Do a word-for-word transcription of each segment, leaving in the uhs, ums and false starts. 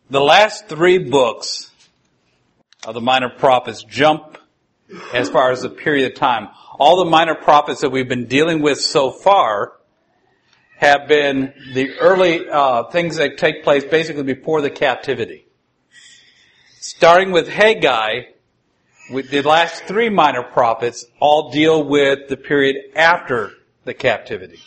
The last three books of the minor prophets jump as far as the period of time. All the minor prophets that we've been dealing with so far have been the early uh, things that take place basically before the captivity. Starting with Haggai, with the last three minor prophets all deal with the period after the captivity.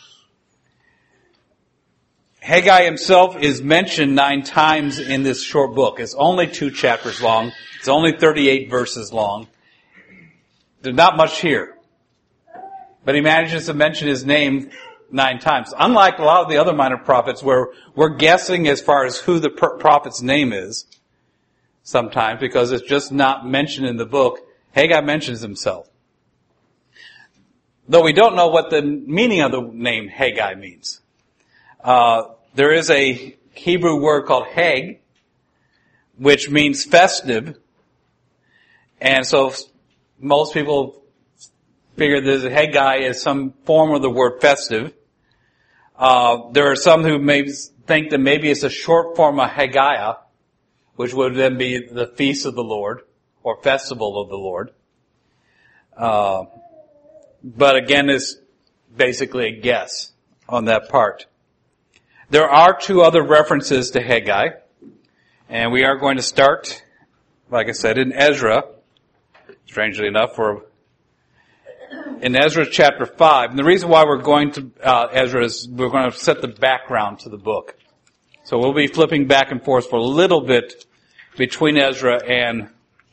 Haggai himself is mentioned nine times in this short book. It's only two chapters long. It's only thirty-eight verses long. There's not much here. But he manages to mention his name nine times. Unlike a lot of the other minor prophets where we're guessing as far as who the prophet's name is sometimes because it's just not mentioned in the book, Haggai mentions himself. Though we don't know what the meaning of the name Haggai means. Uh, there is a Hebrew word called Hag, which means festive. And so most people figure that Haggai is some form of the word festive. Uh, there are some who may think that maybe it's a short form of Haggai, which would then be the feast of the Lord or festival of the Lord. Uh, but again, it's basically a guess on that part. There are two other references to Haggai, and we are going to start, like I said, in Ezra, strangely enough, for in Ezra chapter five. And the reason why we're going to uh, Ezra is we're going to set the background to the book. So we'll be flipping back and forth for a little bit between Ezra and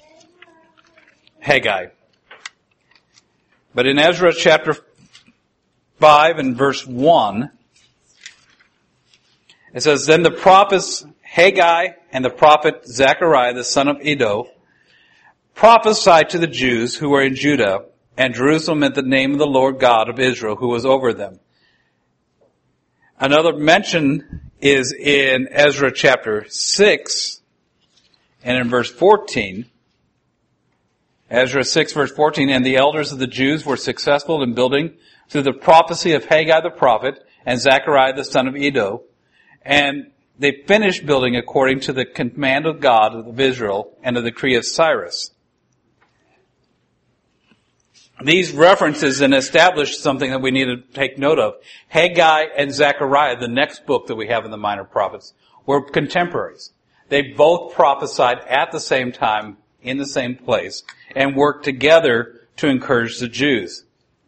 Haggai. But in Ezra chapter five and verse one, it says, Then the prophets Haggai and the prophet Zechariah, the son of Iddo, prophesied to the Jews who were in Judah and Jerusalem in the name of the Lord God of Israel, who was over them. Another mention is in Ezra chapter six and in verse fourteen. Ezra six verse fourteen, And the elders of the Jews were successful in building through the prophecy of Haggai the prophet and Zechariah the son of Iddo. And they finished building according to the command of God of Israel and the decree of Cyrus. These references then establish something that we need to take note of. Haggai and Zechariah, the next book that we have in the minor prophets, were contemporaries. They both prophesied at the same time in the same place and worked together to encourage the Jews.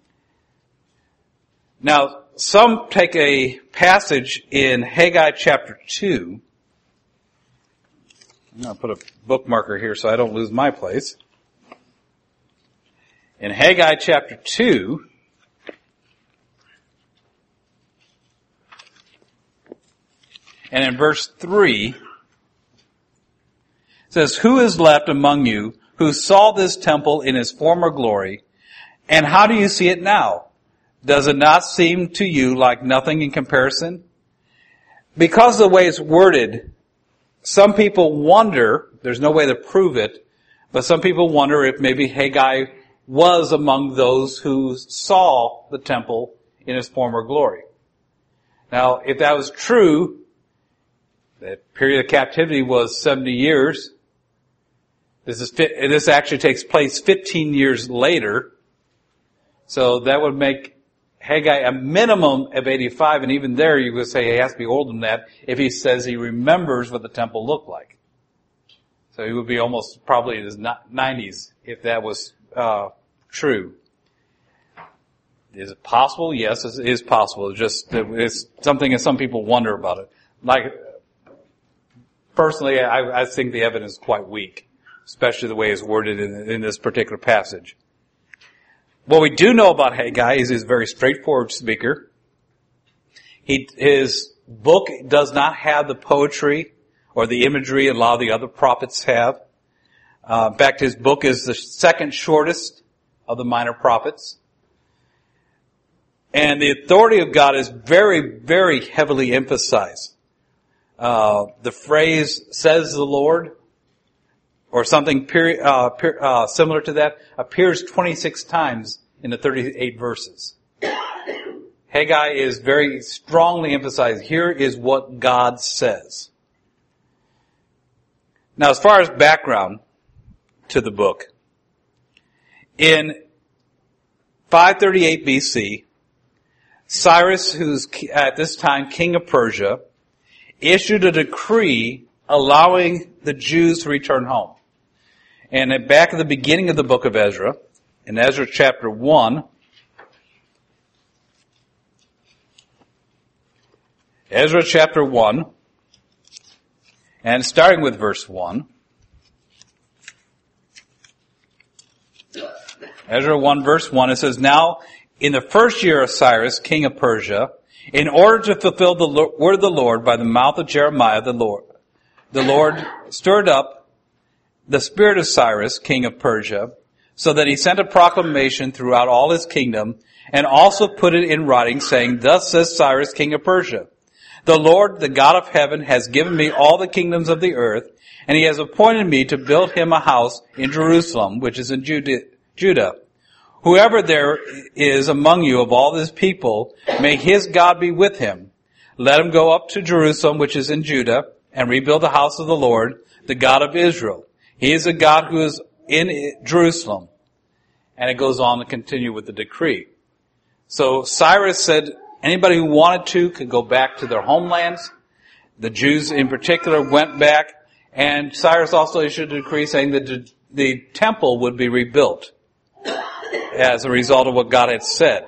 Now, some take a passage in Haggai chapter two. I'm going to put a bookmarker here so I don't lose my place. In Haggai chapter two, and in verse three, it says, Who is left among you who saw this temple in its former glory, and how do you see it now? Does it not seem to you like nothing in comparison? Because of the way it's worded, some people wonder, there's no way to prove it, but some people wonder if maybe Haggai was among those who saw the temple in its former glory. Now, if that was true, the period of captivity was seventy years. This is this actually takes place fifteen years later. So that would make Haggai a minimum of eighty-five, and even there you would say he has to be older than that if he says he remembers what the temple looked like. So he would be almost probably in his nineties if that was uh true. Is it possible? Yes, it is possible. It's just it's something that some people wonder about it. Like, personally, I, I think the evidence is quite weak, especially the way it's worded in, in this particular passage. What we do know about Haggai is he's a very straightforward speaker. He, his book does not have the poetry or the imagery a lot of the other prophets have. Uh, in fact, his book is the second shortest of the minor prophets. And the authority of God is very, very heavily emphasized. Uh, the phrase, says the Lord, or something peri- uh, per- uh, similar to that, appears twenty-six times in the thirty-eight verses. Haggai is very strongly emphasized. Here is what God says. Now, as far as background to the book, in five thirty-eight B C, Cyrus, who's at this time king of Persia, issued a decree allowing the Jews to return home. And back at the beginning of the book of Ezra, in Ezra chapter one, Ezra chapter one, and starting with verse one, Ezra one verse one, it says, "Now in the first year of Cyrus, king of Persia, in order to fulfill the word of the Lord by the mouth of Jeremiah, the Lord, the Lord stirred up the spirit of Cyrus, king of Persia, so that he sent a proclamation throughout all his kingdom, and also put it in writing, saying, Thus says Cyrus, king of Persia, the Lord, the God of heaven, has given me all the kingdoms of the earth, and he has appointed me to build him a house in Jerusalem, which is in Judah. Whoever there is among you of all this people, may his God be with him. Let him go up to Jerusalem, which is in Judah, and rebuild the house of the Lord, the God of Israel. He is a God who is in Jerusalem." And it goes on to continue with the decree. So Cyrus said anybody who wanted to could go back to their homelands. The Jews in particular went back, and Cyrus also issued a decree saying that the temple would be rebuilt as a result of what God had said.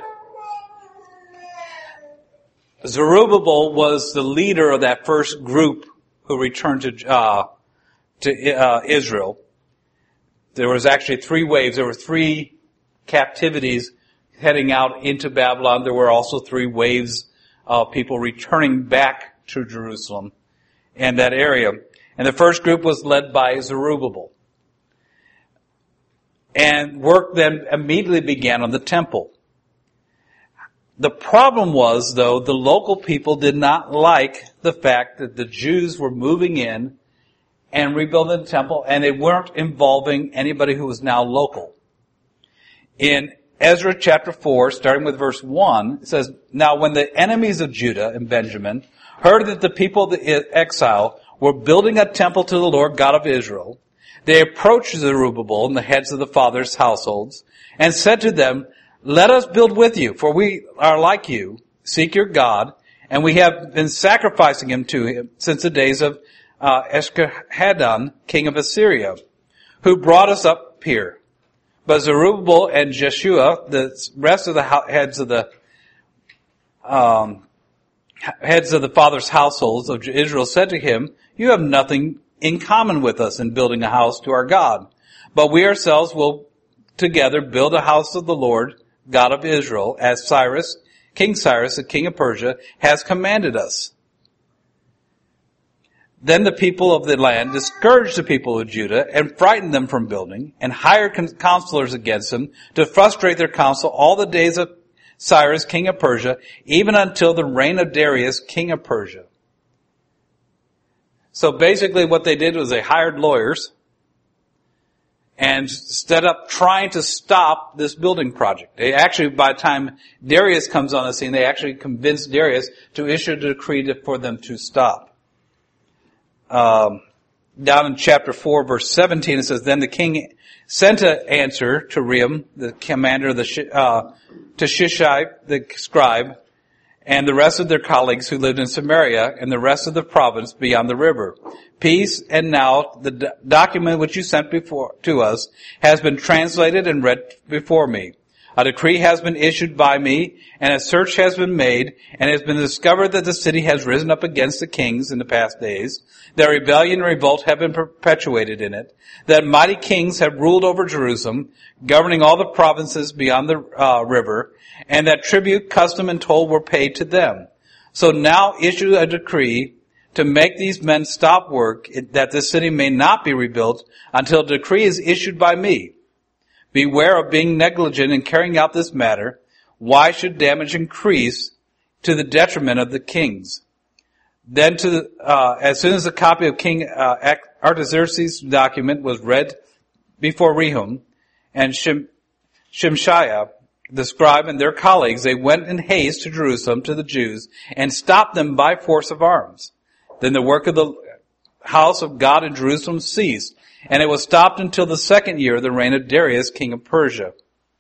Zerubbabel was the leader of that first group who returned to uh, to uh, Israel. There was actually three waves. There were three captivities heading out into Babylon. There were also three waves of people returning back to Jerusalem and that area. And the first group was led by Zerubbabel. And work then immediately began on the temple. The problem was, though, the local people did not like the fact that the Jews were moving in and rebuilding the temple, and they weren't involving anybody who was now local. In Ezra chapter four, starting with verse one, it says, "Now when the enemies of Judah and Benjamin heard that the people of the exile were building a temple to the Lord God of Israel, they approached Zerubbabel and the heads of the fathers' households and said to them, Let us build with you, for we are like you, seek your God, and we have been sacrificing him to him since the days of uh, Esarhaddon, king of Assyria, who brought us up here. But Zerubbabel and Jeshua, the rest of the heads of the um, heads of the fathers' households of Israel said to him, You have nothing in common with us in building a house to our God, but we ourselves will together build a house of the Lord, God of Israel, as Cyrus, King Cyrus, the king of Persia, has commanded us. Then the people of the land discouraged the people of Judah and frightened them from building, and hired counselors against them to frustrate their counsel all the days of Cyrus, king of Persia, even until the reign of Darius, king of Persia. So basically what they did was they hired lawyers and instead of trying to stop this building project. They actually, by the time Darius comes on the scene, they actually convinced Darius to issue a decree to, for them to stop. Um, down in chapter four, verse seventeen, it says, Then the king sent an answer to Rehum, the commander of the, uh, to Shishai, the scribe, and the rest of their colleagues who lived in Samaria and the rest of the province beyond the river. Peace, and now the do- document which you sent before to us has been translated and read before me. A decree has been issued by me, and a search has been made, and it has been discovered that the city has risen up against the kings in the past days. That rebellion and revolt have been perpetuated in it. That mighty kings have ruled over Jerusalem, governing all the provinces beyond the uh, river, and that tribute, custom, and toll were paid to them. So now issue a decree to make these men stop work, that this city may not be rebuilt until a decree is issued by me. Beware of being negligent in carrying out this matter. Why should damage increase to the detriment of the kings? Then, to the, uh, as soon as the copy of King uh, Artaxerxes' document was read before Rehum and Shim, Shimshai, the scribe, and their colleagues, they went in haste to Jerusalem to the Jews and stopped them by force of arms. Then the work of the house of God in Jerusalem ceased, and it was stopped until the second year of the reign of Darius, king of Persia.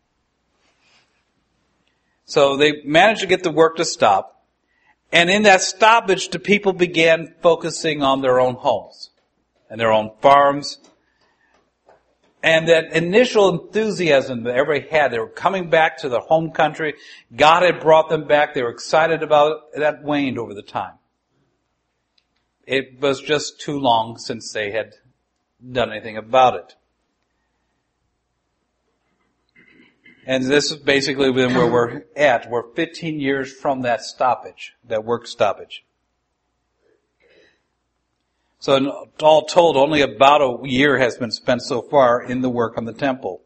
So they managed to get the work to stop. And in that stoppage, the people began focusing on their own homes and their own farms. And that initial enthusiasm that everybody had, they were coming back to their home country. God had brought them back. They were excited about it. That waned over the time. It was just too long since they had done anything about it. And this is basically where we're at. We're fifteen years from that stoppage, that work stoppage. So all told, only about a year has been spent so far in the work on the temple.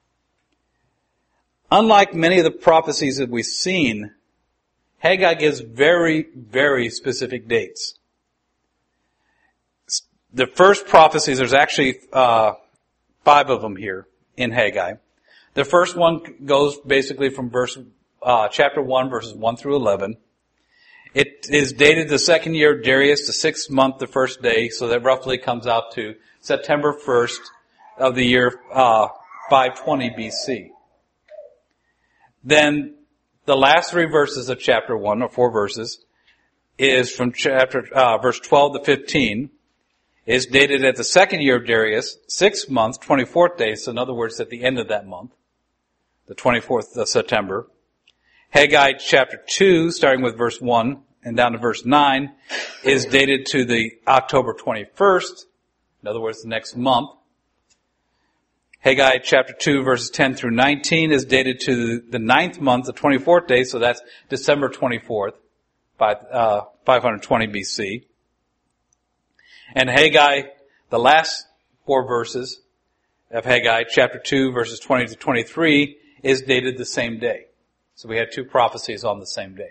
Unlike many of the prophecies that we've seen, Haggai gives very, very specific dates. The first prophecies, there's actually uh, five of them here in Haggai. The first one goes basically from verse uh, chapter one, verses one through eleven. It is dated the second year of Darius, the sixth month, the first day, so that roughly comes out to September first of the year uh, five twenty B C. Then the last three verses of chapter one, or four verses, is from chapter uh, verse twelve to fifteen. Is dated at the second year of Darius, sixth month, twenty-fourth day, so in other words, at the end of that month, the twenty-fourth of September. Haggai chapter two, starting with verse one and down to verse nine, is dated to the October twenty-first, in other words, the next month. Haggai chapter two, verses ten through nineteen, is dated to the ninth month, the twenty-fourth day, so that's December twenty-fourth, by uh, five twenty B C. And Haggai, the last four verses of Haggai, chapter two, verses twenty to twenty-three, is dated the same day. So we had two prophecies on the same day.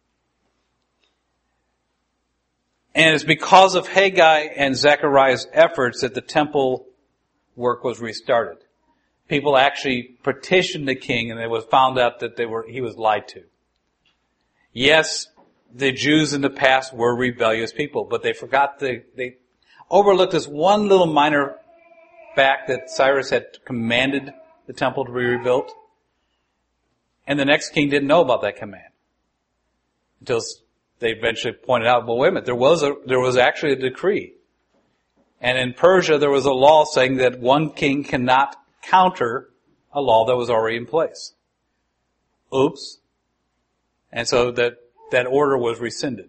And it's because of Haggai and Zechariah's efforts that the temple work was restarted. People actually petitioned the king, and it was found out that they were he was lied to. Yes, the Jews in the past were rebellious people, but they forgot the, they overlooked this one little minor fact that Cyrus had commanded the temple to be rebuilt. And the next king didn't know about that command. Until they eventually pointed out, well, wait a minute, there was a, there was actually a decree. And in Persia, there was a law saying that one king cannot counter a law that was already in place. Oops. And so that, that order was rescinded.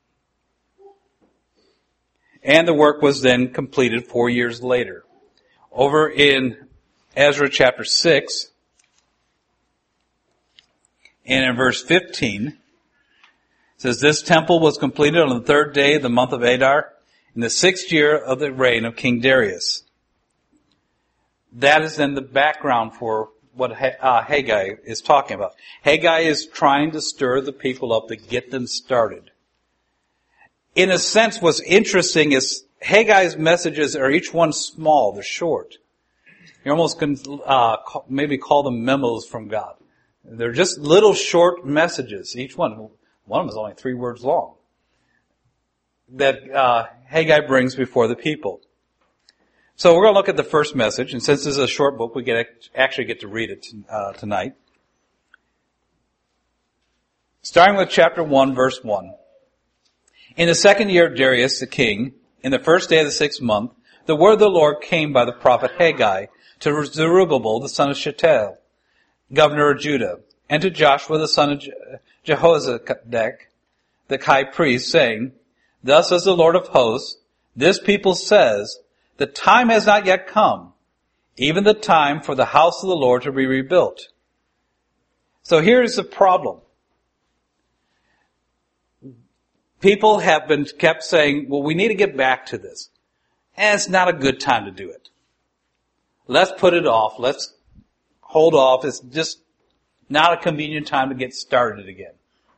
And the work was then completed four years later. Over in Ezra chapter six, and in verse fifteen, it says, this temple was completed on the third day of the month of Adar, in the sixth year of the reign of King Darius. That is then the background for what uh, Haggai is talking about. Haggai is trying to stir the people up to get them started. In a sense, what's interesting is Haggai's messages are each one small, they're short. You almost can uh, maybe call them memos from God. They're just little short messages, each one. One of them is only three words long, that uh, Haggai brings before the people. So we're going to look at the first message, and since this is a short book, we get actually get to read it uh, tonight. Starting with chapter one, verse one. In the second year of Darius the king, in the first day of the sixth month, the word of the Lord came by the prophet Haggai to Zerubbabel the son of Shealtiel, governor of Judah, and to Joshua the son of Jehozadak, the high priest, saying, thus says the Lord of hosts, this people says, the time has not yet come, even the time for the house of the Lord to be rebuilt. So here's the problem. People have been kept saying, well, we need to get back to this. And it's not a good time to do it. Let's put it off. Let's hold off. It's just not a convenient time to get started again.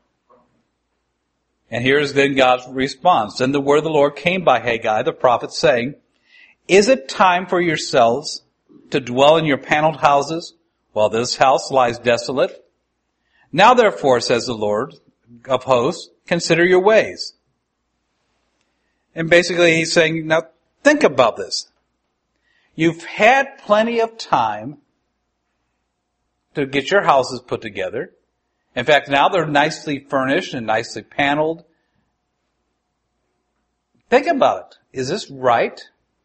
And here's then God's response. Then the word of the Lord came by Haggai, the prophet, saying, is it time for yourselves to dwell in your paneled houses while this house lies desolate? Now therefore, says the Lord of hosts, consider your ways. And basically he's saying, now think about this. You've had plenty of time to get your houses put together. In fact, now they're nicely furnished and nicely paneled. Think about it. Is this right?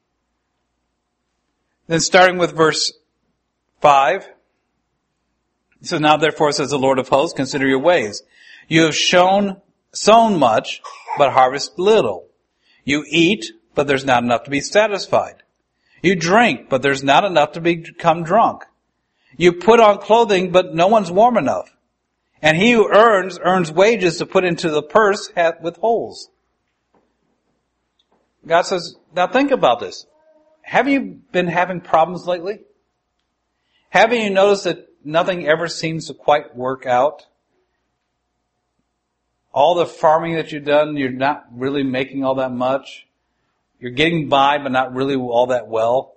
Then starting with verse five. So now therefore, says the Lord of hosts, consider your ways. You have shown, sown much, but harvest little. You eat, but there's not enough to be satisfied. You drink, but there's not enough to become drunk. You put on clothing, but no one's warm enough. And he who earns, earns wages to put into the purse with holes. God says, now think about this. Have you been having problems lately? Haven't you noticed that nothing ever seems to quite work out? All the farming that you've done, you're not really making all that much. You're getting by, but not really all that well.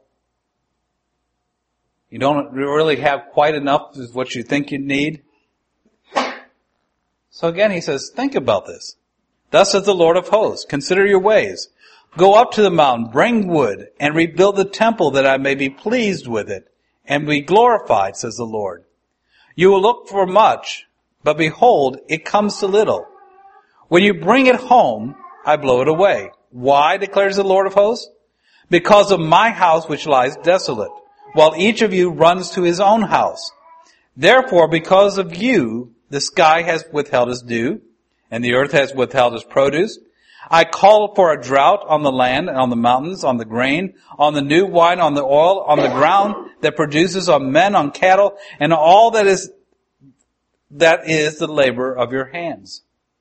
You don't really have quite enough as what you think you need. So again, he says, think about this. Thus says the Lord of hosts, consider your ways. Go up to the mountain, bring wood, and rebuild the temple that I may be pleased with it, and be glorified, says the Lord. You will look for much, but behold, it comes to little. When you bring it home, I blow it away. Why, declares the Lord of hosts? Because of my house which lies desolate, while each of you runs to his own house. Therefore, because of you, the sky has withheld its dew, and the earth has withheld its produce. I call for a drought on the land and on the mountains, on the grain, on the new wine, on the oil, on the ground that produces, on men, on cattle, and all that is, that is the labor of your hands.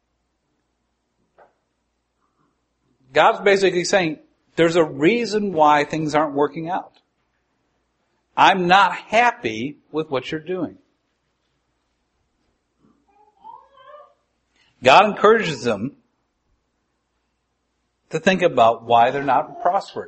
God's basically saying, there's a reason why things aren't working out. I'm not happy with what you're doing. God encourages them to think about why they're not prospering.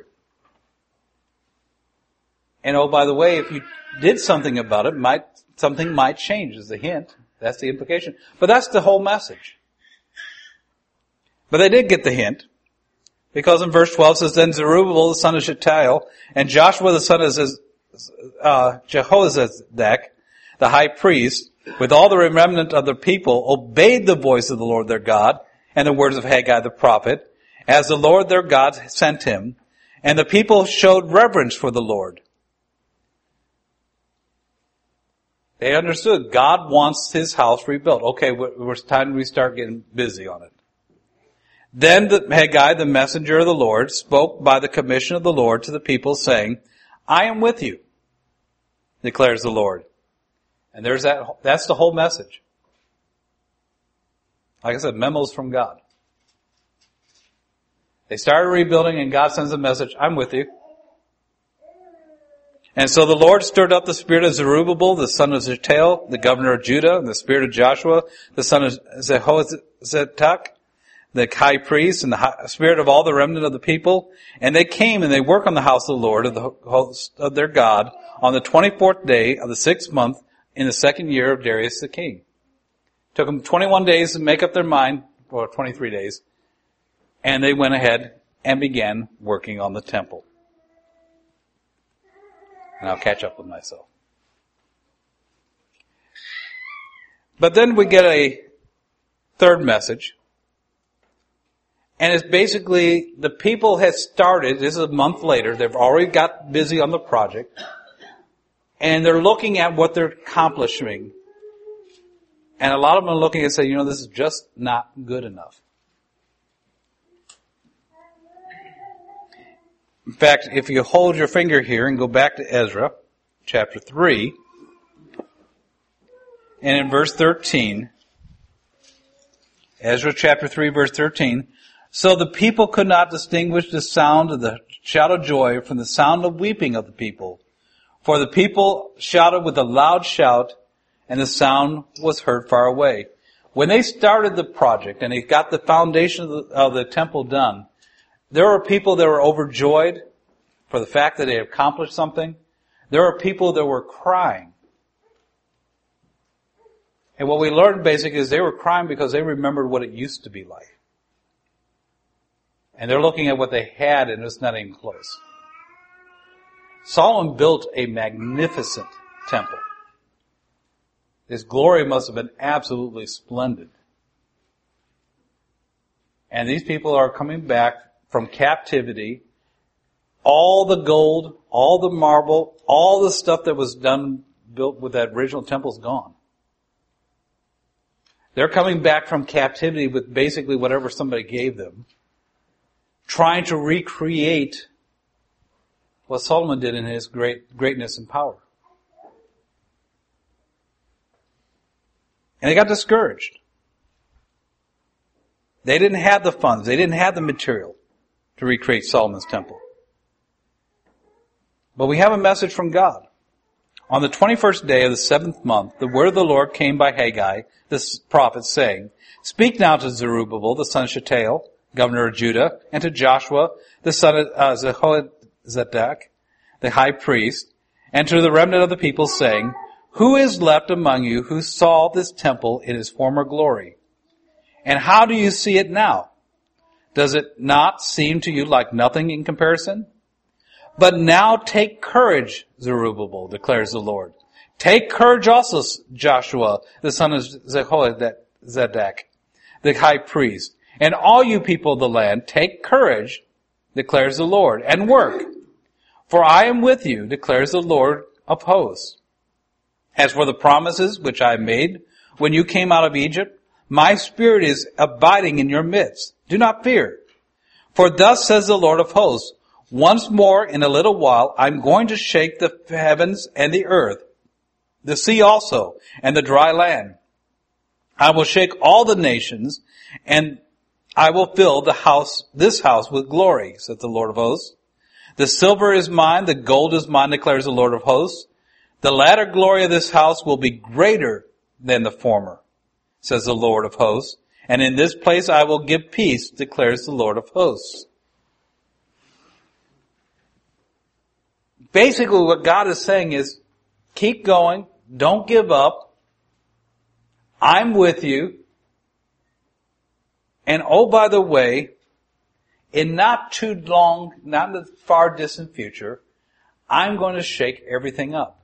And oh, by the way, if you did something about it, might something might change is the hint. That's the implication. But that's the whole message. But they did get the hint. Because in verse twelve it says, then Zerubbabel the son of Shealtiel and Joshua the son of uh, Jehozadak, the high priest, with all the remnant of the people, obeyed the voice of the Lord their God and the words of Haggai the prophet, as the Lord their God sent him, and the people showed reverence for the Lord. They understood God wants his house rebuilt. Okay, it's time we start getting busy on it. Then the Haggai, the messenger of the Lord, spoke by the commission of the Lord to the people, saying, I am with you, declares the Lord. And there's that, that's the whole message. Like I said, memos from God. They started rebuilding and God sends a message, I'm with you. And so the Lord stirred up the spirit of Zerubbabel, the son of Shealtiel, the governor of Judah, and the spirit of Joshua, the son of Jehozadak, the high priest, and the high, spirit of all the remnant of the people. And they came and they worked on the house of the Lord of the host of their God on the twenty-fourth day of the sixth month in the second year of Darius the king. Took them twenty-one days to make up their mind, or twenty-three days. And they went ahead and began working on the temple. And I'll catch up with myself. But then we get a third message. And it's basically, the people had started, this is a month later, they've already got busy on the project. And they're looking at what they're accomplishing. And a lot of them are looking and saying, you know, this is just not good enough. In fact, if you hold your finger here and go back to Ezra, chapter three, and in verse thirteen, Ezra chapter three, verse thirteen, so the people could not distinguish the sound of the shout of joy from the sound of weeping of the people. For the people shouted with a loud shout, and the sound was heard far away. When they started the project and they got the foundation of the, of the temple done, there were people that were overjoyed for the fact that they had accomplished something. There were people that were crying. And what we learned basically is they were crying because they remembered what it used to be like. And they're looking at what they had, and it's not even close. Solomon built a magnificent temple. His glory must have been absolutely splendid. And these people are coming back from captivity. All the gold, all the marble, all the stuff that was done, built with that original temple is gone. They're coming back from captivity with basically whatever somebody gave them, trying to recreate what Solomon did in his great greatness and power. And they got discouraged. They didn't have the funds. They didn't have the material to recreate Solomon's temple. But we have a message from God. On the twenty-first day of the seventh month, the word of the Lord came by Haggai, the prophet, saying, Speak now to Zerubbabel, the son of Shealtiel, governor of Judah, and to Joshua, the son of uh, Jehozadak, the high priest, and to the remnant of the people, saying, Who is left among you who saw this temple in its former glory? And how do you see it now? Does it not seem to you like nothing in comparison? But now take courage, Zerubbabel, declares the Lord. Take courage also, Joshua, the son of Jehozadak, the high priest. And all you people of the land, take courage, declares the Lord, and work. For I am with you, declares the Lord of hosts. As for the promises which I made when you came out of Egypt, my spirit is abiding in your midst. Do not fear. For thus says the Lord of hosts, once more in a little while I'm going to shake the heavens and the earth, the sea also, and the dry land. I will shake all the nations, and I will fill the house, this house with glory, says the Lord of hosts. The silver is mine, the gold is mine, declares the Lord of hosts. The latter glory of this house will be greater than the former, says the Lord of hosts. And in this place I will give peace, declares the Lord of hosts. Basically what God is saying is, keep going, don't give up, I'm with you, and oh, by the way, in not too long, not in the far distant future, I'm going to shake everything up.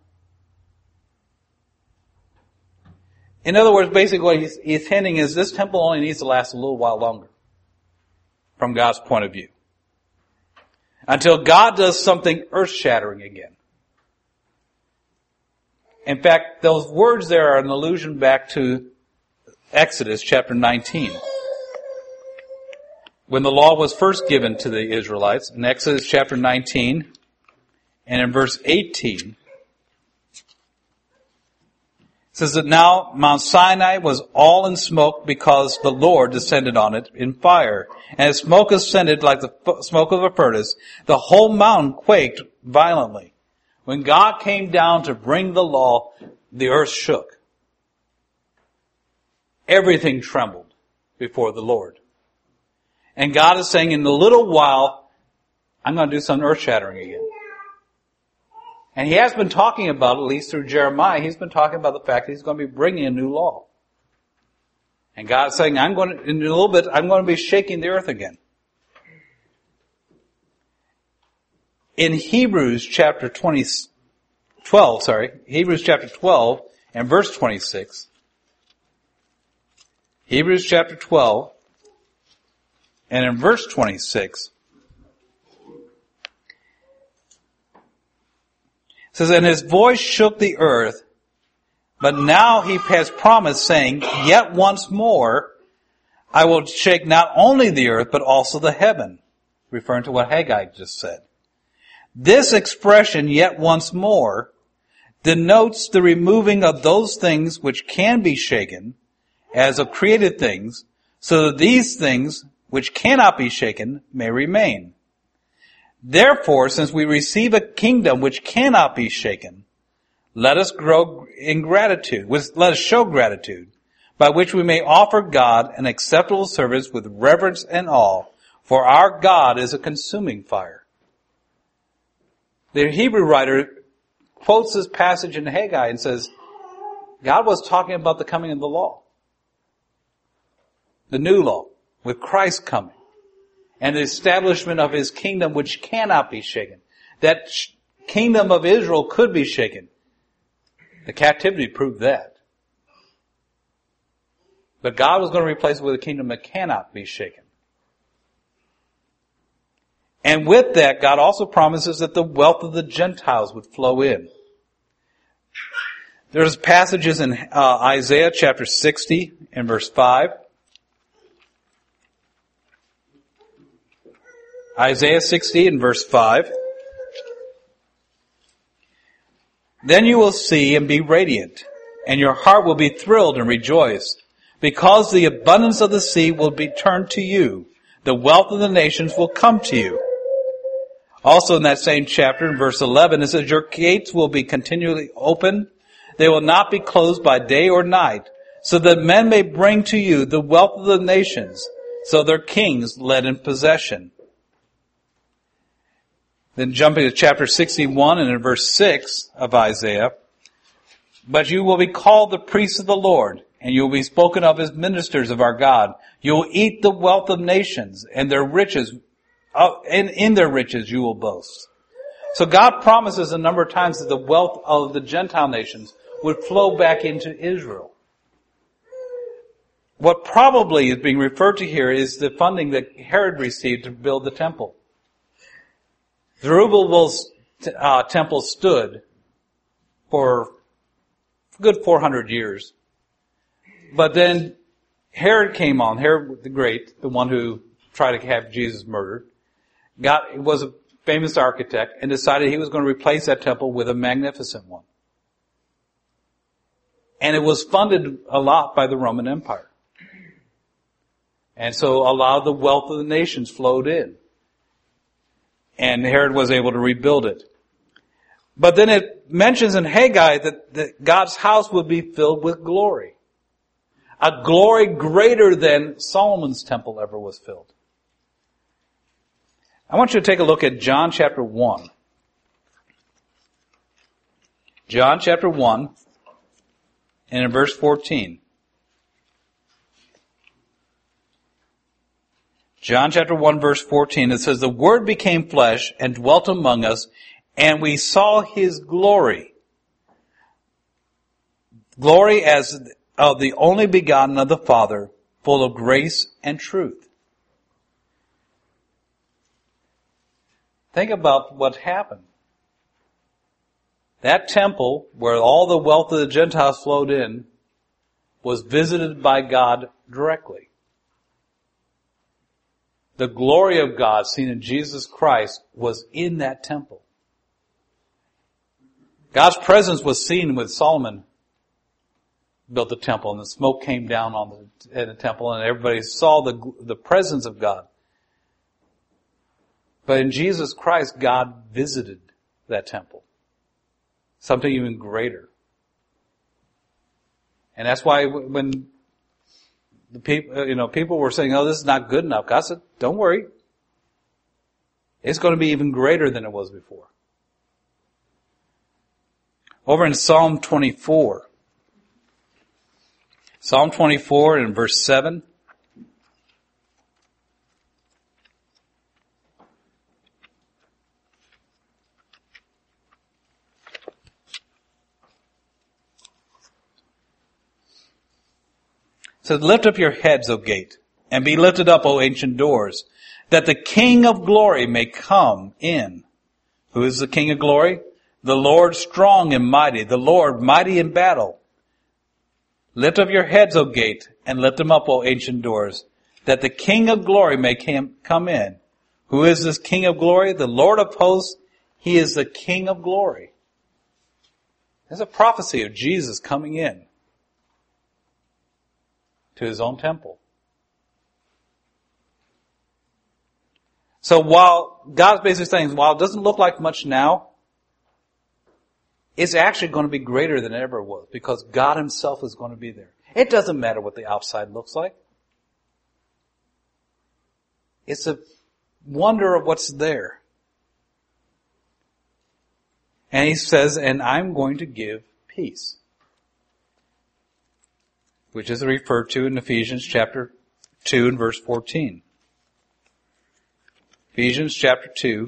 In other words, basically what he's, he's hinting is this temple only needs to last a little while longer, from God's point of view, until God does something earth-shattering again. In fact, those words there are an allusion back to Exodus chapter nineteen. When the law was first given to the Israelites, in Exodus chapter nineteen, and in verse eighteen, it says that now Mount Sinai was all in smoke because the Lord descended on it in fire. And its smoke ascended like the smoke of a furnace. The whole mountain quaked violently. When God came down to bring the law, the earth shook. Everything trembled before the Lord. And God is saying, in a little while, I'm going to do something earth-shattering again. And he has been talking about, at least through Jeremiah, he's been talking about the fact that he's going to be bringing a new law. And God's saying, I'm going to, in a little bit, I'm going to be shaking the earth again. In Hebrews chapter twenty, twelve, sorry, Hebrews chapter twelve and verse twenty-six, Hebrews chapter twelve and in verse twenty-six, it says, and his voice shook the earth, but now he has promised, saying, yet once more I will shake not only the earth, but also the heaven, referring to what Haggai just said. This expression, yet once more, denotes the removing of those things which can be shaken, as of created things, so that these things which cannot be shaken may remain. Therefore, since we receive a kingdom which cannot be shaken, let us grow in gratitude, let us show gratitude, by which we may offer God an acceptable service with reverence and awe, for our God is a consuming fire. The Hebrew writer quotes this passage in Haggai and says, God was talking about the coming of the law, the new law, with Christ coming. and the establishment of his kingdom which cannot be shaken. That sh- kingdom of Israel could be shaken. The captivity proved that. But God was going to replace it with a kingdom that cannot be shaken. And with that, God also promises that the wealth of the Gentiles would flow in. There's passages in uh, Isaiah chapter sixty and verse five. Isaiah sixty and verse five. Then you will see and be radiant, and your heart will be thrilled and rejoice, because the abundance of the sea will be turned to you. The wealth of the nations will come to you. Also in that same chapter, in verse eleven, it says, your gates will be continually open. They will not be closed by day or night, so that men may bring to you the wealth of the nations, so their kings led in possession. Then jumping to chapter sixty-one and in verse six of Isaiah, but you will be called the priests of the Lord, and you will be spoken of as ministers of our God. You will eat the wealth of nations, and their riches, uh, and in their riches you will boast. So God promises a number of times that the wealth of the Gentile nations would flow back into Israel. What probably is being referred to here is the funding that Herod received to build the temple. Zerubbabel's uh, temple stood for a good four hundred years. But then Herod came on, Herod the Great, the one who tried to have Jesus murdered, got, was a famous architect and decided he was going to replace that temple with a magnificent one. And it was funded a lot by the Roman Empire. And so a lot of the wealth of the nations flowed in. And Herod was able to rebuild it. But then it mentions in Haggai that, that God's house would be filled with glory. A glory greater than Solomon's temple ever was filled. I want you to take a look at John chapter one. John chapter one and in verse fourteen. John chapter one verse fourteen, it says, the Word became flesh and dwelt among us, and we saw His glory. Glory as of the only begotten of the Father, full of grace and truth. Think about what happened. That temple, where all the wealth of the Gentiles flowed in, was visited by God directly. The glory of God seen in Jesus Christ was in that temple. God's presence was seen when Solomon built the temple, and the smoke came down on the, in the temple, and everybody saw the, the presence of God. But in Jesus Christ, God visited that temple. Something even greater. And that's why when the people, you know, people were saying, oh, this is not good enough, God said, don't worry. It's going to be even greater than it was before. Over in Psalm twenty-four. Psalm twenty-four and verse seven. It says, lift up your heads, O gate, and be lifted up, O ancient doors, that the King of glory may come in. Who is the King of glory? The Lord strong and mighty, the Lord mighty in battle. Lift up your heads, O gate, and lift them up, O ancient doors, that the King of glory may come in. Who is this King of glory? The Lord of hosts. He is the King of glory. There's a prophecy of Jesus coming in to His own temple. So while God's basically saying, while it doesn't look like much now, it's actually going to be greater than it ever was, because God Himself is going to be there. It doesn't matter what the outside looks like. It's a wonder of what's there. And He says, and I'm going to give peace, which is referred to in Ephesians chapter two and verse fourteen. Ephesians chapter two.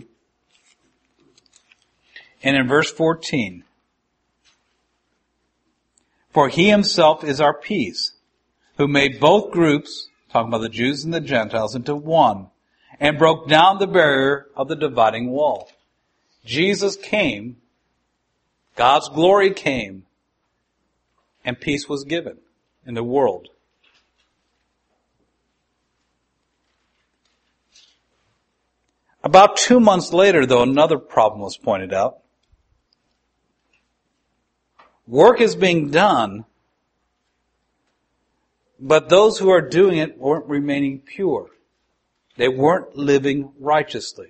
And in verse fourteen. For he himself is our peace, who made both groups, talking about the Jews and the Gentiles, into one, and broke down the barrier of the dividing wall. Jesus came, God's glory came, and peace was given in the world. About two months later, though, another problem was pointed out. Work is being done, but those who are doing it weren't remaining pure. They weren't living righteously.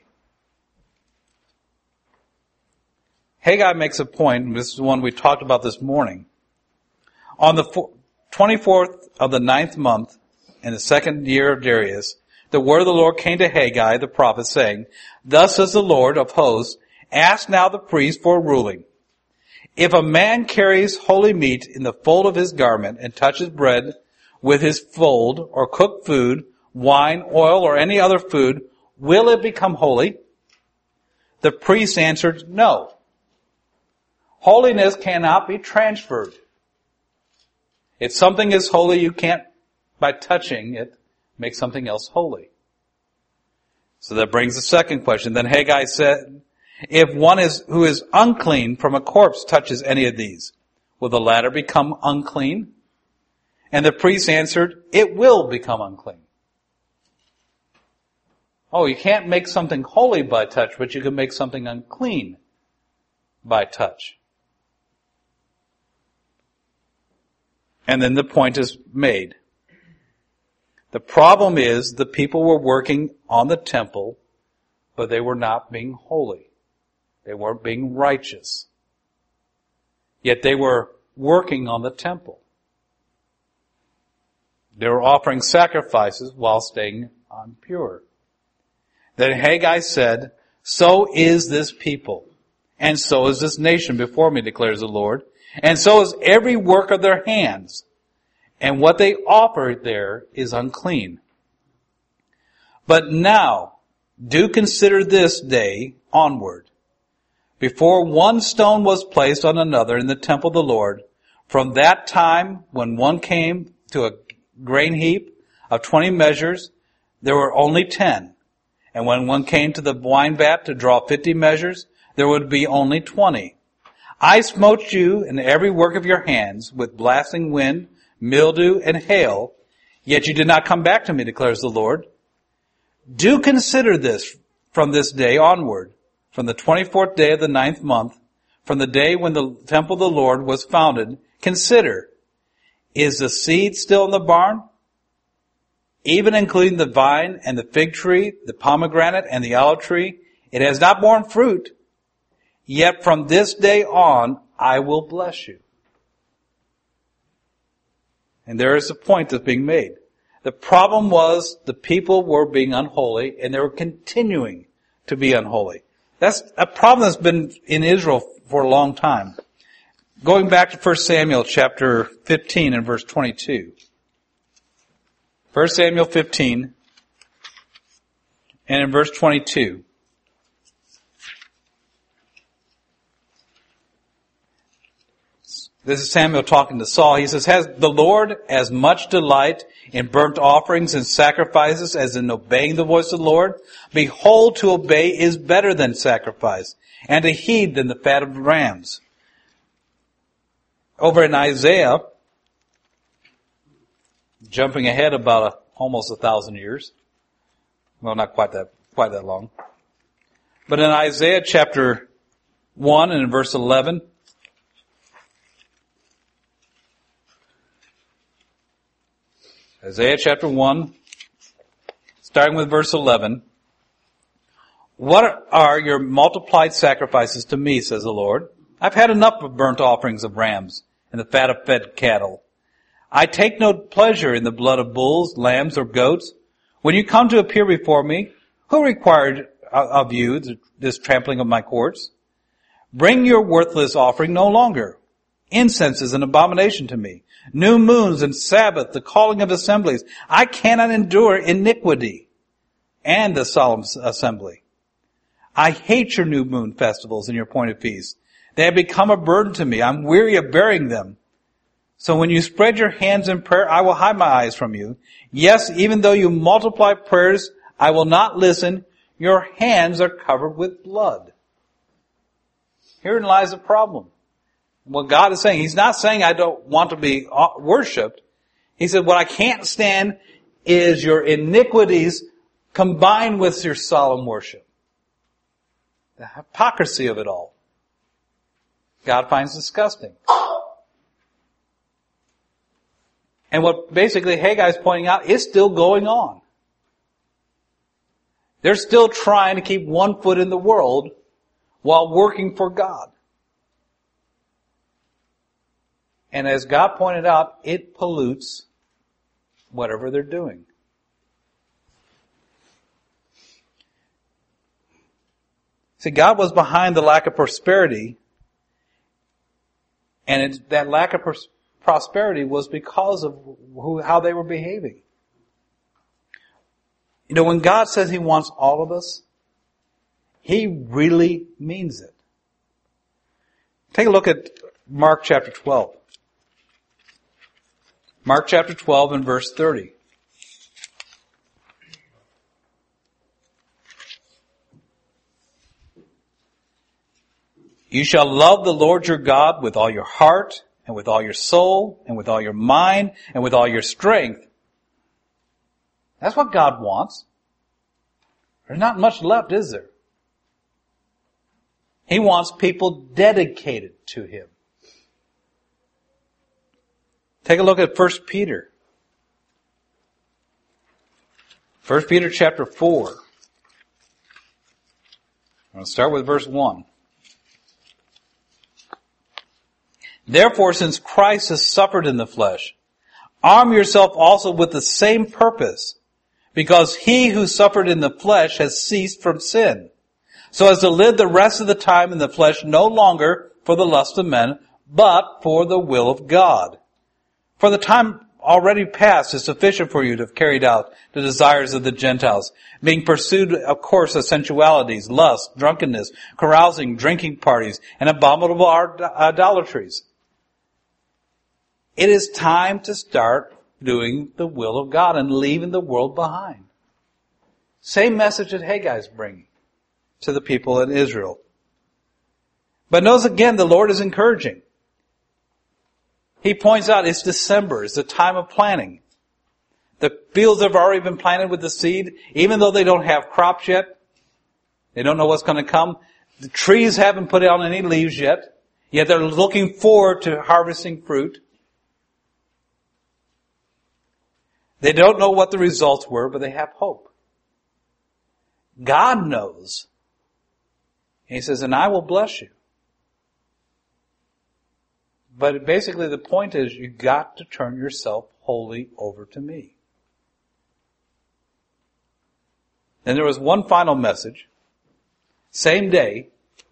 Haggai makes a point, and this is one we talked about this morning. On the twenty-fourth of the ninth month, in the second year of Darius, the word of the Lord came to Haggai the prophet, saying, Thus says the Lord of hosts, ask now the priest for a ruling. If a man carries holy meat in the fold of his garment and touches bread with his fold, or cooked food, wine, oil, or any other food, will it become holy? The priest answered, No. Holiness cannot be transferred. If something is holy, you can't, by touching it, make something else holy. So that brings the second question. Then Haggai said, If one is who is unclean from a corpse touches any of these, will the latter become unclean? And the priest answered, It will become unclean. Oh, you can't make something holy by touch, but you can make something unclean by touch. And then the point is made. The problem is the people were working on the temple, but they were not being holy. They weren't being righteous. Yet they were working on the temple. They were offering sacrifices while staying impure. Then Haggai said, So is this people, and so is this nation before me, declares the Lord, and so is every work of their hands, and what they offer there is unclean. But now, do consider this day onward. Before one stone was placed on another in the temple of the Lord, from that time when one came to a grain heap of twenty measures, there were only ten. And when one came to the wine vat to draw fifty measures, there would be only twenty. I smote you in every work of your hands with blasting wind, mildew, and hail, yet you did not come back to me, declares the Lord. Do consider this from this day onward, from the twenty-fourth day of the ninth month, from the day when the temple of the Lord was founded. Consider, is the seed still in the barn? Even including the vine and the fig tree, the pomegranate and the olive tree, it has not borne fruit. Yet from this day on, I will bless you. And there is a point that's being made. The problem was the people were being unholy, and they were continuing to be unholy. That's a problem that's been in Israel for a long time. Going back to First Samuel chapter fifteen and verse twenty-two. First Samuel fifteen and in verse twenty-two. This is Samuel talking to Saul. He says, Has the Lord as much delight in burnt offerings and sacrifices as in obeying the voice of the Lord? Behold, to obey is better than sacrifice, and to heed than the fat of rams. Over in Isaiah, jumping ahead about a, almost a thousand years. Well, not quite that, quite that long. But in Isaiah chapter one and in verse eleven, Isaiah chapter one, starting with verse eleven. What are your multiplied sacrifices to me, says the Lord? I've had enough of burnt offerings of rams and the fat of fed cattle. I take no pleasure in the blood of bulls, lambs, or goats. When you come to appear before me, who required of you this trampling of my courts? Bring your worthless offering no longer. Incense is an abomination to me. New moons and Sabbath, the calling of assemblies. I cannot endure iniquity. and the solemn assembly. I hate your new moon festivals and your appointed feasts. They have become a burden to me. I'm weary of bearing them. So when you spread your hands in prayer, I will hide my eyes from you. Yes, even though you multiply prayers, I will not listen. Your hands are covered with blood. Herein lies the problem. What God is saying, He's not saying I don't want to be worshipped. He said what I can't stand is your iniquities combined with your solemn worship. The hypocrisy of it all. God finds disgusting. And what basically Haggai is pointing out is still going on. They're still trying to keep one foot in the world while working for God. And as God pointed out, it pollutes whatever they're doing. See, God was behind the lack of prosperity, and it, that lack of pros- prosperity was because of who, how they were behaving. You know, when God says He wants all of us, He really means it. Take a look at Mark chapter twelve. Mark chapter twelve and verse thirty. You shall love the Lord your God with all your heart, and with all your soul, and with all your mind, and with all your strength. That's what God wants. There's not much left, is there? He wants people dedicated to Him. Take a look at First Peter. First Peter chapter four. I'm going to start with verse one. Therefore, since Christ has suffered in the flesh, arm yourself also with the same purpose, because He who suffered in the flesh has ceased from sin, so as to live the rest of the time in the flesh no longer for the lust of men, but for the will of God. For the time already past is sufficient for you to have carried out the desires of the Gentiles, being pursued, of course, of sensualities, lust, drunkenness, carousing, drinking parties, and abominable idolatries. It is time to start doing the will of God and leaving the world behind. Same message that Haggai is bringing to the people in Israel. But notice again, the Lord is encouraging. He points out it's December. It's the time of planting. The fields have already been planted with the seed. Even though they don't have crops yet, they don't know what's going to come. The trees haven't put on any leaves yet. Yet they're looking forward to harvesting fruit. They don't know what the results were, but they have hope. God knows. He says, and I will bless you. But basically the point is, you got to turn yourself wholly over to me. Then there was one final message. Same day.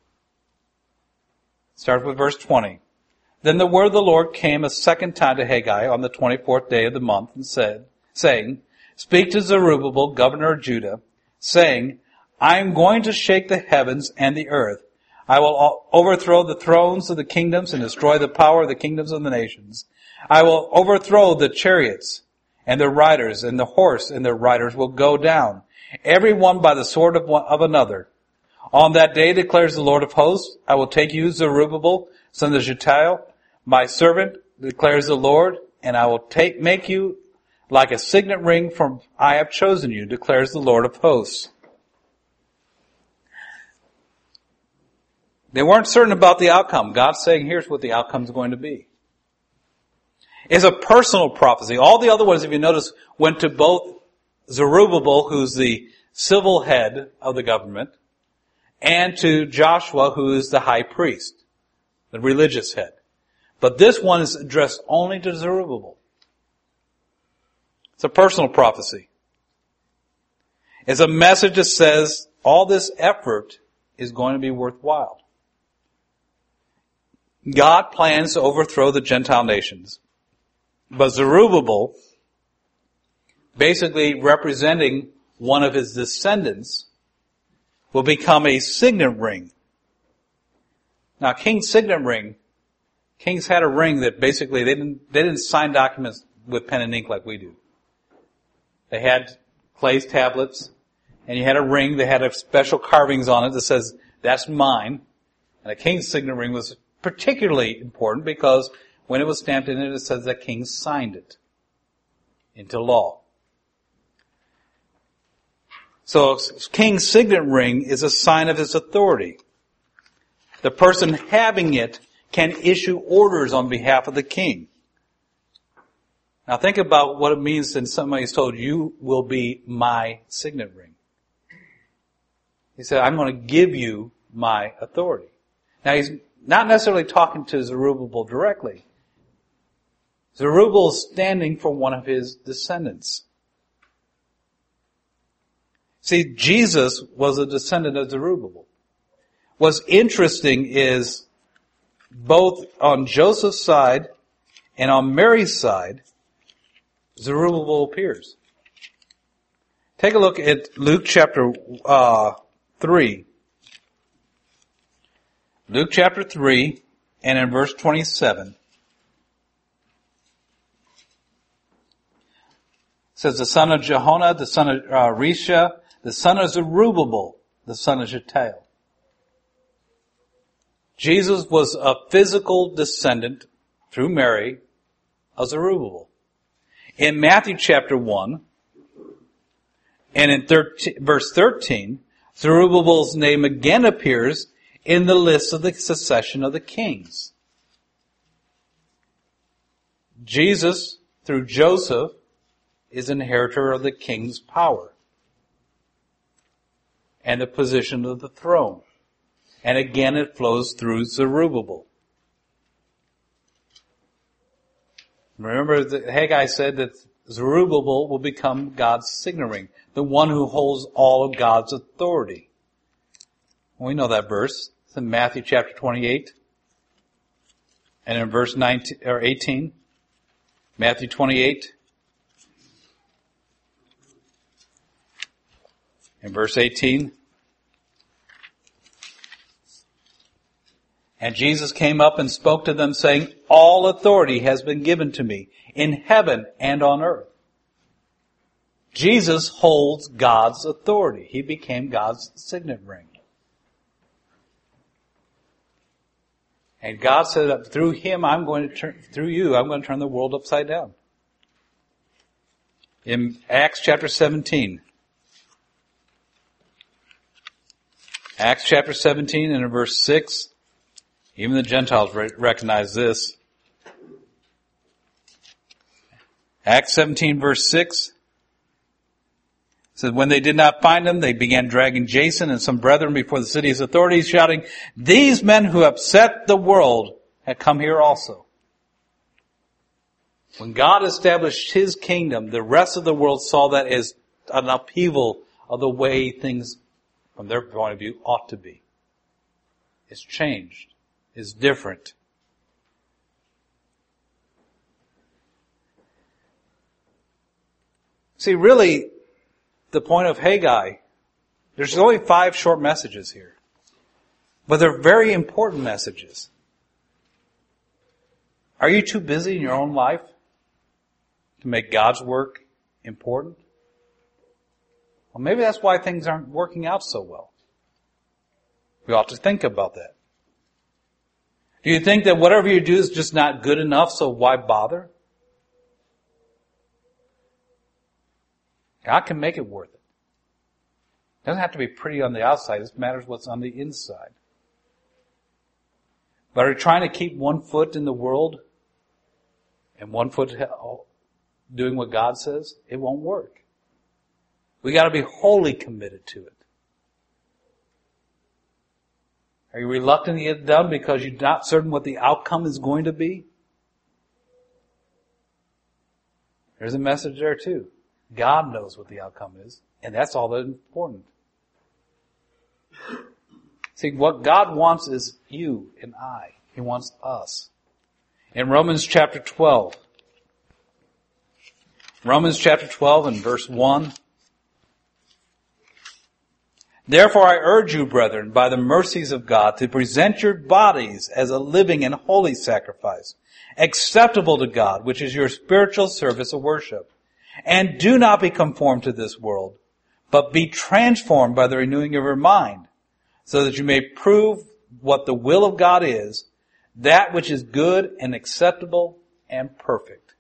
Start with verse twenty. Then the word of the Lord came a second time to Haggai on the twenty-fourth day of the month and said, saying, Speak to Zerubbabel, governor of Judah, saying, I am going to shake the heavens and the earth. I will overthrow the thrones of the kingdoms and destroy the power of the kingdoms of the nations. I will overthrow the chariots and their riders, and the horse and their riders will go down, every one by the sword of, one, of another. On that day, declares the Lord of hosts, I will take you, Zerubbabel, son of Shealtiel, my servant, declares the Lord, and I will take make you like a signet ring, from I have chosen you, declares the Lord of hosts. They weren't certain about the outcome. God's saying, here's what the outcome is going to be. It's a personal prophecy. All the other ones, if you notice, went to both Zerubbabel, who's the civil head of the government, and to Joshua, who is the high priest, the religious head. But this one is addressed only to Zerubbabel. It's a personal prophecy. It's a message that says all this effort is going to be worthwhile. God plans to overthrow the Gentile nations. But Zerubbabel, basically representing one of his descendants, will become a signet ring. Now, king's signet ring, kings had a ring that basically they didn't, they didn't sign documents with pen and ink like we do. They had clay tablets, and you had a ring that had a special carvings on it that says, that's mine. And a king's signet ring was particularly important because when it was stamped in it, it says that king signed it into law. So, king's signet ring is a sign of his authority. The person having it can issue orders on behalf of the king. Now think about what it means when somebody's told, you will be my signet ring. He said, I'm going to give you my authority. Now he's not necessarily talking to Zerubbabel directly. Zerubbabel is standing for one of his descendants. See, Jesus was a descendant of Zerubbabel. What's interesting is both on Joseph's side and on Mary's side, Zerubbabel appears. Take a look at Luke chapter uh, three. Luke chapter three, and in verse twenty-seven. It says, the son of Jehonah, the son of uh, Risha, the son of Zerubbabel, the son of Shealtiel. Jesus was a physical descendant through Mary of Zerubbabel. In Matthew chapter one, and in thirteen, verse thirteen, Zerubbabel's name again appears in the list of the succession of the kings. Jesus, through Joseph, is inheritor of the king's power and the position of the throne. And again it flows through Zerubbabel. Remember that Haggai said that Zerubbabel will become God's signet ring, the one who holds all of God's authority. We know that verse. It's in Matthew chapter twenty-eight. And in verse nineteen or eighteen. Matthew twenty-eight. In verse eighteen. And Jesus came up and spoke to them, saying, all authority has been given to me in heaven and on earth. Jesus holds God's authority. He became God's signet ring. And God said, through him, I'm going to turn, through you, I'm going to turn the world upside down. In Acts chapter seventeen. Acts chapter seventeen and in verse six. Even the Gentiles recognize this. Acts seventeen verse six says, when they did not find him, they began dragging Jason and some brethren before the city's authorities, shouting, these men who upset the world have come here also. When God established his kingdom, the rest of the world saw that as an upheaval of the way things, from their point of view, ought to be. It's changed. Is different. See, really, the point of Haggai, there's only five short messages here. But they're very important messages. Are you too busy in your own life to make God's work important? Well, maybe that's why things aren't working out so well. We ought to think about that. Do you think that whatever you do is just not good enough, so why bother? God can make it worth it. It doesn't have to be pretty on the outside. It matters what's on the inside. But are you trying to keep one foot in the world and one foot doing what God says? It won't work. We got to be wholly committed to it. Are you reluctant to get it done because you're not certain what the outcome is going to be? There's a message there too. God knows what the outcome is, and that's all that's important. See, what God wants is you and I. He wants us. In Romans chapter twelve, Romans chapter twelve and verse one, Therefore I urge you, brethren, by the mercies of God, to present your bodies as a living and holy sacrifice, acceptable to God, which is your spiritual service of worship. And do not be conformed to this world, but be transformed by the renewing of your mind, so that you may prove what the will of God is, that which is good and acceptable and perfect.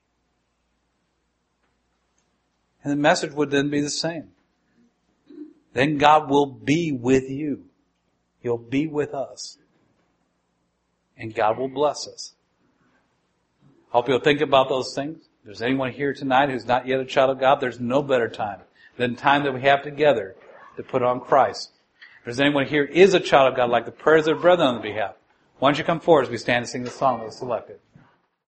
And the message would then be the same. Then God will be with you. He'll be with us. And God will bless us. Hope you'll think about those things. If there's anyone here tonight who's not yet a child of God, there's no better time than time that we have together to put on Christ. If there's anyone here who is a child of God, like the prayers of brethren on the behalf, why don't you come forward as we stand and sing the song that was selected.